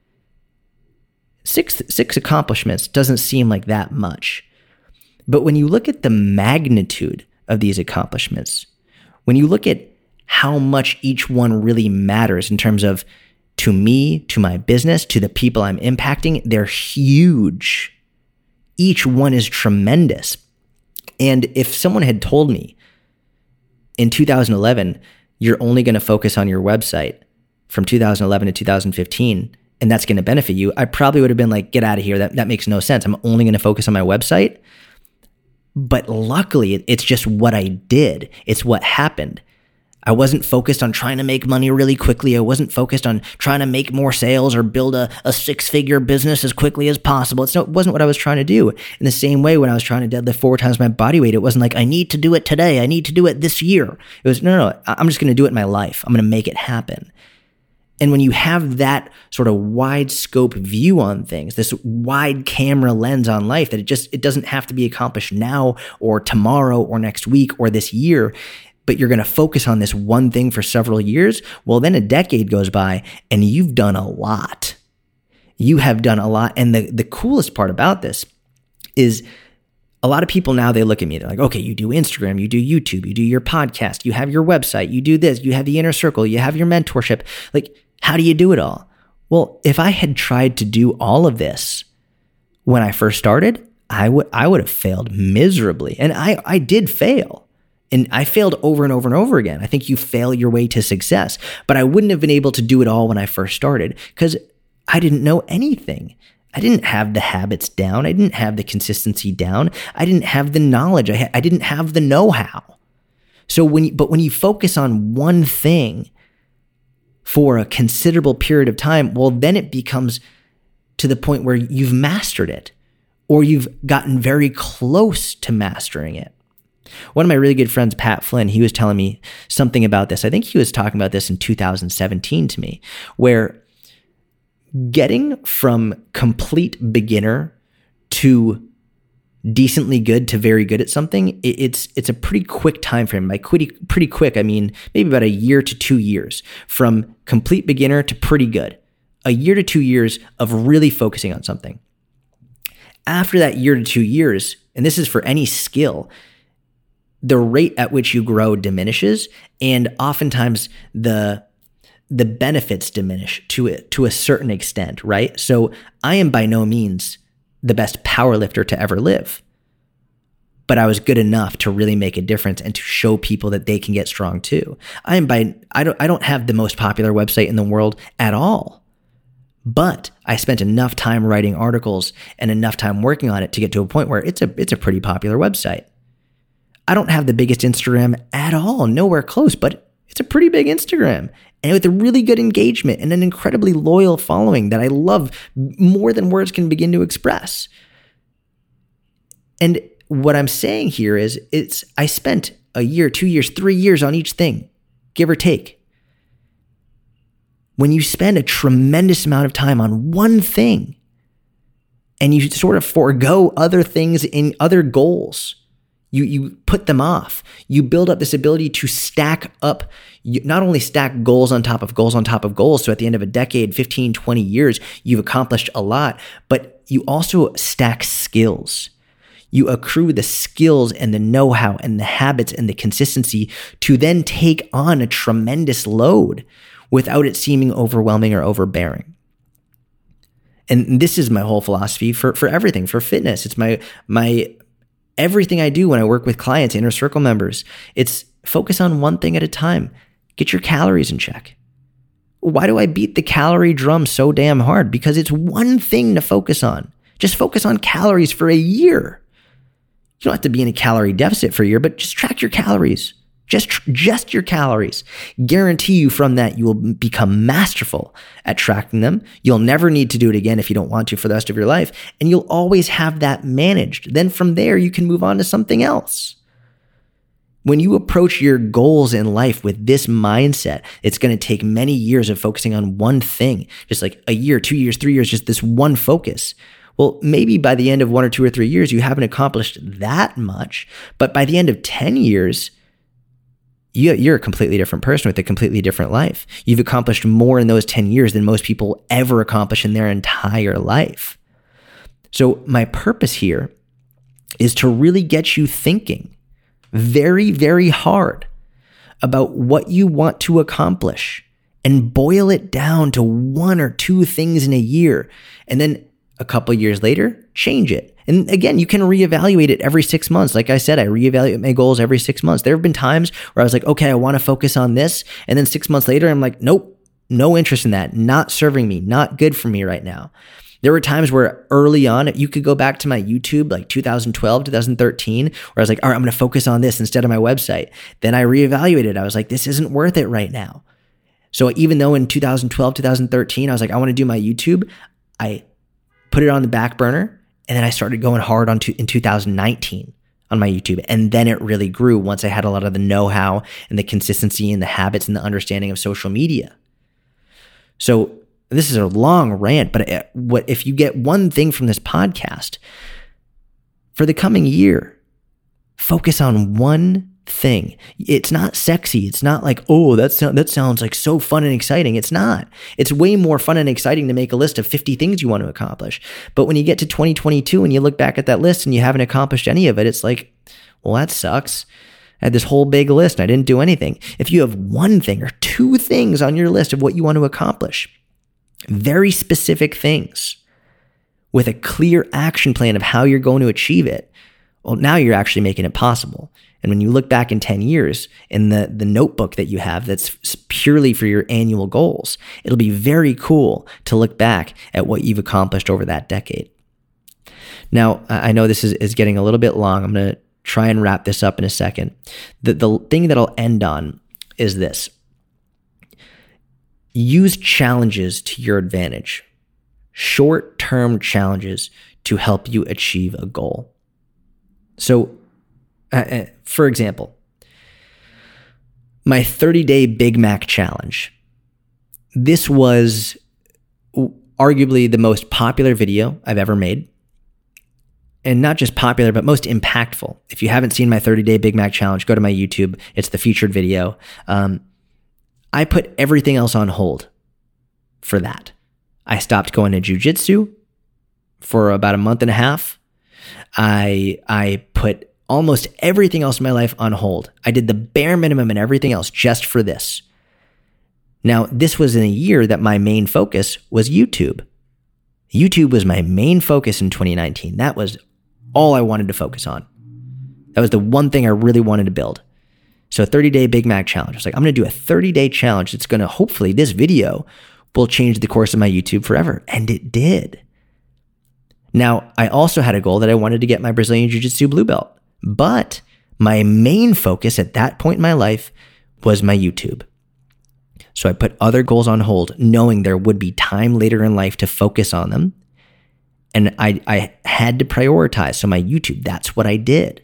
Six accomplishments doesn't seem like that much. But when you look at the magnitude of these accomplishments, when you look at how much each one really matters in terms of to me, to my business, to the people I'm impacting, they're huge. Each one is tremendous. And if someone had told me in 2011, you're only going to focus on your website from 2011 to 2015, and that's going to benefit you, I probably would have been like, get out of here. That makes no sense. I'm only going to focus on my website. But luckily, it's just what I did. It's what happened. I wasn't focused on trying to make money really quickly. I wasn't focused on trying to make more sales or build a 6-figure business as quickly as possible. It wasn't what I was trying to do. In the same way, when I was trying to deadlift 4 times my body weight, it wasn't like, I need to do it today. I need to do it this year. It was, no, I'm just going to do it in my life. I'm going to make it happen. And when you have that sort of wide scope view on things, this wide camera lens on life, that it doesn't have to be accomplished now or tomorrow or next week or this year, but you're going to focus on this one thing for several years, well, then a decade goes by and you've done a lot. You have done a lot. And the coolest part about this is a lot of people now, they look at me, they're like, okay, you do Instagram, you do YouTube, you do your podcast, you have your website, you do this, you have the inner circle, you have your mentorship. Like, how do you do it all? Well, if I had tried to do all of this when I first started, I would have failed miserably. And I did fail. And I failed over and over and over again. I think you fail your way to success. But I wouldn't have been able to do it all when I first started because I didn't know anything. I didn't have the habits down. I didn't have the consistency down. I didn't have the knowledge. I didn't have the know-how. So when you focus on one thing for a considerable period of time, well, then it becomes to the point where you've mastered it or you've gotten very close to mastering it. One of my really good friends, Pat Flynn, he was telling me something about this. I think he was talking about this in 2017 to me, where getting from complete beginner to decently good to very good at something, it's a pretty quick time frame. By pretty quick, I mean maybe about 1 year to 2 years from complete beginner to pretty good. 1 year to 2 years of really focusing on something. After that 1 year to 2 years, and this is for any skill, the rate at which you grow diminishes, and oftentimes the benefits diminish to a certain extent, right? So I am by no means the best power lifter to ever live, but I was good enough to really make a difference and to show people that they can get strong too. I don't have the most popular website in the world at all, but I spent enough time writing articles and enough time working on it to get to a point where it's a pretty popular website. I don't have the biggest Instagram at all, nowhere close, but it's a pretty big Instagram, and with a really good engagement and an incredibly loyal following that I love more than words can begin to express. And what I'm saying here is I spent a year, 2 years, 3 years on each thing, give or take. When you spend a tremendous amount of time on one thing and you sort of forego other things in other goals, you put them off. You build up this ability to stack up, not only stack goals on top of goals on top of goals. So at the end of a decade, 15, 20 years, you've accomplished a lot, but you also stack skills. You accrue the skills and the know-how and the habits and the consistency to then take on a tremendous load without it seeming overwhelming or overbearing. And this is my whole philosophy for everything, for fitness. It's my everything I do when I work with clients, inner circle members. It's focus on one thing at a time. Get your calories in check. Why do I beat the calorie drum so damn hard? Because it's one thing to focus on. Just focus on calories for a year. You don't have to be in a calorie deficit for a year, but just track your calories. Just your calories. Guarantee you from that you will become masterful at tracking them. You'll never need to do it again if you don't want to for the rest of your life, and you'll always have that managed. Then from there, you can move on to something else. When you approach your goals in life with this mindset, it's going to take many years of focusing on one thing, just like a year, 2 years, 3 years, just this one focus. Well, maybe by the end of 1 or 2 or 3 years, you haven't accomplished that much, but by the end of 10 years, you're a completely different person with a completely different life. You've accomplished more in those 10 years than most people ever accomplish in their entire life. So my purpose here is to really get you thinking very, very hard about what you want to accomplish and boil it down to 1 or 2 things in a year. And then a couple years later, change it. And again, you can reevaluate it every 6 months. Like I said, I reevaluate my goals every 6 months. There have been times where I was like, okay, I want to focus on this. And then 6 months later, I'm like, nope, no interest in that. Not serving me, not good for me right now. There were times where early on, you could go back to my YouTube, like 2012, 2013, where I was like, all right, I'm going to focus on this instead of my website. Then I reevaluated. I was like, this isn't worth it right now. So even though in 2012, 2013, I was like, I want to do my YouTube, I put it on the back burner. And then I started going hard in 2019 on my YouTube. And then it really grew once I had a lot of the know-how and the consistency and the habits and the understanding of social media. So this is a long rant, but what if you get one thing from this podcast, for the coming year, focus on one thing. It's not sexy. It's not like, oh, that sounds like so fun and exciting. It's not. It's way more fun and exciting to make a list of 50 things you want to accomplish. But when you get to 2022 and you look back at that list and you haven't accomplished any of it, it's like, well, that sucks. I had this whole big list and I didn't do anything. If you have one thing or 2 things on your list of what you want to accomplish, very specific things with a clear action plan of how you're going to achieve it, well, now you're actually making it possible. And when you look back in 10 years in the notebook that you have that's purely for your annual goals, it'll be very cool to look back at what you've accomplished over that decade. Now, I know this is getting a little bit long. I'm going to try and wrap this up in a second. The thing that I'll end on is this. Use challenges to your advantage. Short-term challenges to help you achieve a goal. So, for example, my 30-day Big Mac challenge. This was arguably the most popular video I've ever made. And not just popular, but most impactful. If you haven't seen my 30-day Big Mac challenge, go to my YouTube. It's the featured video. I put everything else on hold for that. I stopped going to jiu-jitsu for about a month and a half. I put almost everything else in my life on hold. I did the bare minimum and everything else just for this. Now, this was in a year that my main focus was YouTube. YouTube was my main focus in 2019. That was all I wanted to focus on. That was the one thing I really wanted to build. So a 30-day Big Mac challenge. I was like, I'm going to do a 30-day challenge that's going to, hopefully this video will change the course of my YouTube forever. And it did. Now, I also had a goal that I wanted to get my Brazilian Jiu-Jitsu blue belt. But my main focus at that point in my life was my YouTube. So I put other goals on hold, knowing there would be time later in life to focus on them. And I had to prioritize. So my YouTube, that's what I did.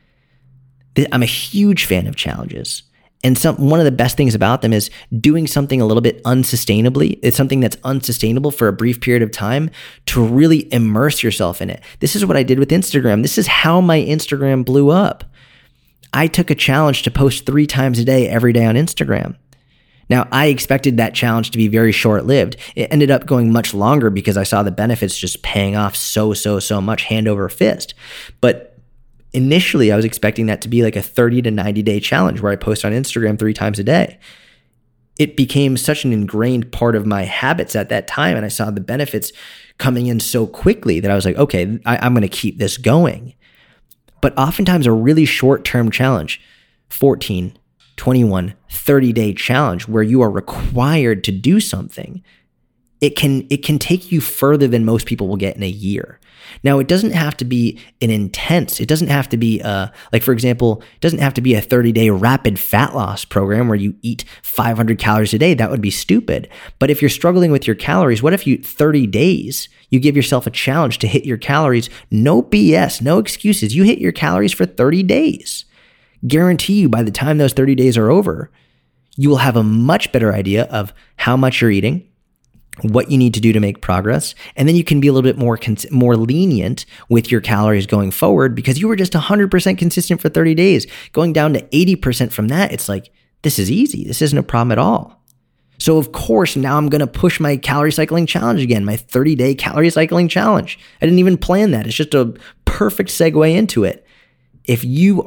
I'm a huge fan of challenges. And one of the best things about them is doing something a little bit unsustainably. It's something that's unsustainable for a brief period of time to really immerse yourself in it. This is what I did with Instagram. This is how my Instagram blew up. I took a challenge to post 3 times a day, every day on Instagram. Now, I expected that challenge to be very short-lived. It ended up going much longer because I saw the benefits just paying off so much, hand over fist. But initially, I was expecting that to be like a 30 to 90 day challenge where I post on Instagram 3 times a day. It became such an ingrained part of my habits at that time, and I saw the benefits coming in so quickly that I was like, okay, I'm going to keep this going. But oftentimes a really short-term challenge, 14, 21, 30-day challenge where you are required to do something, it can take you further than most people will get in a year. Now, it doesn't have to be it doesn't have to be like, for example, it doesn't have to be a 30-day rapid fat loss program where you eat 500 calories a day. That would be stupid. But if you're struggling with your calories, what if 30 days, you give yourself a challenge to hit your calories? No BS, no excuses. You hit your calories for 30 days. Guarantee you by the time those 30 days are over, you will have a much better idea of how much you're eating, what you need to do to make progress, and then you can be a little bit more lenient with your calories going forward because you were just 100% consistent for 30 days. Going down to 80% from that, it's like, this is easy. This isn't a problem at all. So of course, now I'm going to push my calorie cycling challenge again, my 30-day calorie cycling challenge. I didn't even plan that. It's just a perfect segue into it. If you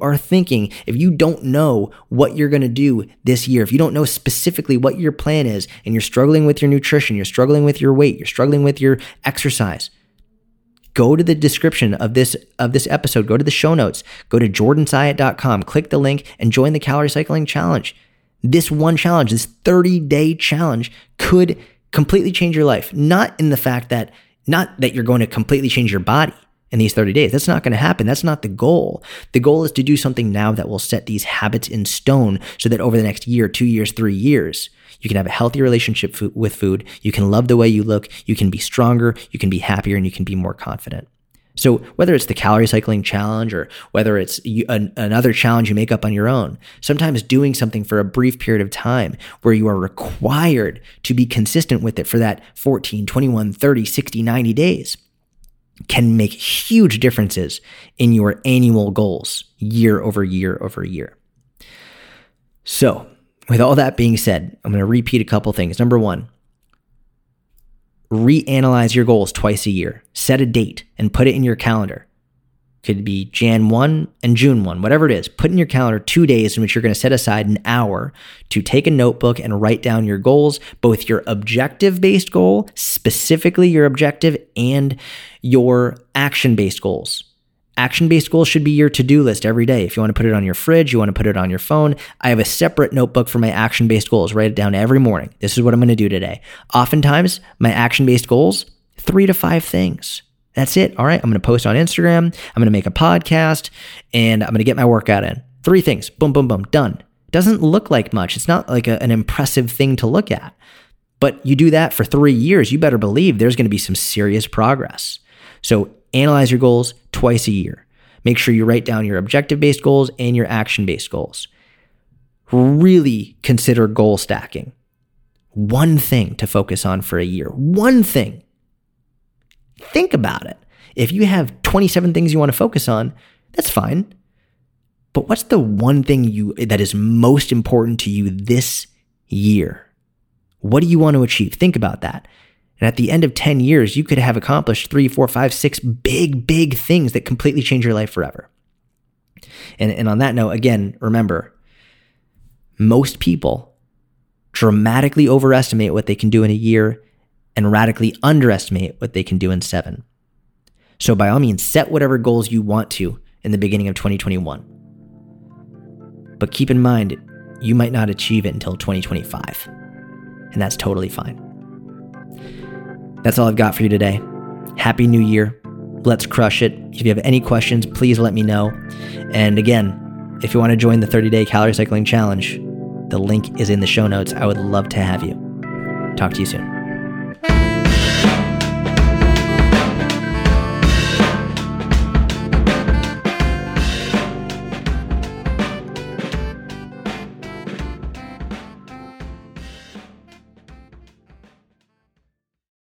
don't know what you're going to do this year, if you don't know specifically what your plan is, and you're struggling with your nutrition, you're struggling with your weight, you're struggling with your exercise, go to the description of this episode, go to the show notes, go to jordansyatt.com, click the link and join the Calorie Cycling Challenge. This one challenge, this 30-day challenge could completely change your life. Not that you're going to completely change your body in these 30 days. That's not going to happen. That's not the goal. The goal is to do something now that will set these habits in stone so that over the next year, 2 years, 3 years, you can have a healthy relationship with food. You can love the way you look. You can be stronger. You can be happier, and you can be more confident. So whether it's the calorie cycling challenge or whether it's another challenge you make up on your own, sometimes doing something for a brief period of time where you are required to be consistent with it for that 14, 21, 30, 60, 90 days can make huge differences in your annual goals year over year over year. So with all that being said, I'm going to repeat a couple things. Number 1, reanalyze your goals twice a year. Set a date and put it in your calendar. Could be Jan 1 and June 1, whatever it is. Put in your calendar 2 days in which you're going to set aside an hour to take a notebook and write down your goals, both your objective-based goal, specifically your objective, and your action-based goals. Action-based goals should be your to-do list every day. If you want to put it on your fridge, you want to put it on your phone. I have a separate notebook for my action-based goals. Write it down every morning. This is what I'm going to do today. Oftentimes, my action-based goals, 3 to 5 things. That's it. All right. I'm going to post on Instagram. I'm going to make a podcast, and I'm going to get my workout in. 3 things. Boom, boom, boom. Done. Doesn't look like much. It's not like an impressive thing to look at. But you do that for 3 years, you better believe there's going to be some serious progress. So analyze your goals twice a year. Make sure you write down your objective-based goals and your action-based goals. Really consider goal stacking. One thing to focus on for a year. One thing. Think about it. If you have 27 things you want to focus on, that's fine. But what's the one thing that is most important to you this year? What do you want to achieve? Think about that. And at the end of 10 years, you could have accomplished 3, 4, 5, 6 big things that completely change your life forever. And on that note, again, remember, most people dramatically overestimate what they can do in a year and radically underestimate what they can do in 7. So by all means, set whatever goals you want to in the beginning of 2021. But keep in mind, you might not achieve it until 2025. And that's totally fine. That's all I've got for you today. Happy New Year. Let's crush it. If you have any questions, please let me know. And again, if you want to join the 30-day calorie cycling challenge, the link is in the show notes. I would love to have you. Talk to you soon.